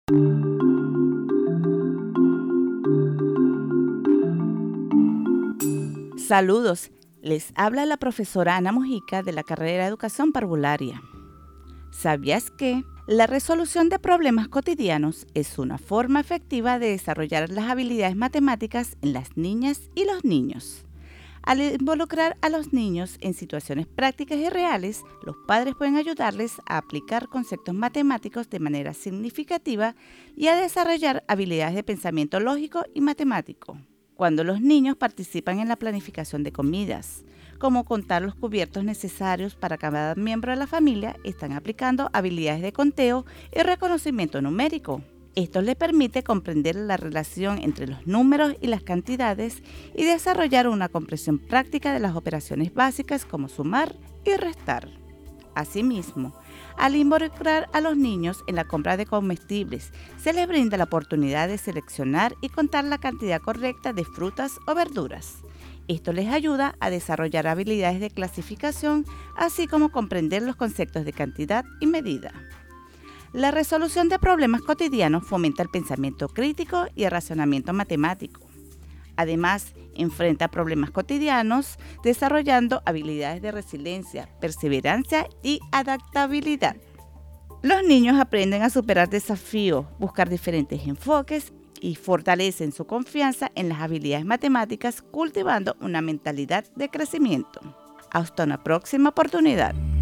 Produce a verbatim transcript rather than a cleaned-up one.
Saludos, les habla la profesora Ana Mojica de la carrera de Educación Parvularia. ¿Sabías que la resolución de problemas cotidianos es una forma efectiva de desarrollar las habilidades matemáticas en las niñas y los niños? Al involucrar a los niños en situaciones prácticas y reales, los padres pueden ayudarles a aplicar conceptos matemáticos de manera significativa y a desarrollar habilidades de pensamiento lógico y matemático. Cuando los niños participan en la planificación de comidas, como contar los cubiertos necesarios para cada miembro de la familia, están aplicando habilidades de conteo y reconocimiento numérico. Esto les permite comprender la relación entre los números y las cantidades y desarrollar una comprensión práctica de las operaciones básicas como sumar y restar. Asimismo, al involucrar a los niños en la compra de comestibles, se les brinda la oportunidad de seleccionar y contar la cantidad correcta de frutas o verduras. Esto les ayuda a desarrollar habilidades de clasificación, así como comprender los conceptos de cantidad y medida. La resolución de problemas cotidianos fomenta el pensamiento crítico y el razonamiento matemático. Además, enfrenta problemas cotidianos desarrollando habilidades de resiliencia, perseverancia y adaptabilidad. Los niños aprenden a superar desafíos, buscar diferentes enfoques y fortalecen su confianza en las habilidades matemáticas, cultivando una mentalidad de crecimiento. Hasta una próxima oportunidad.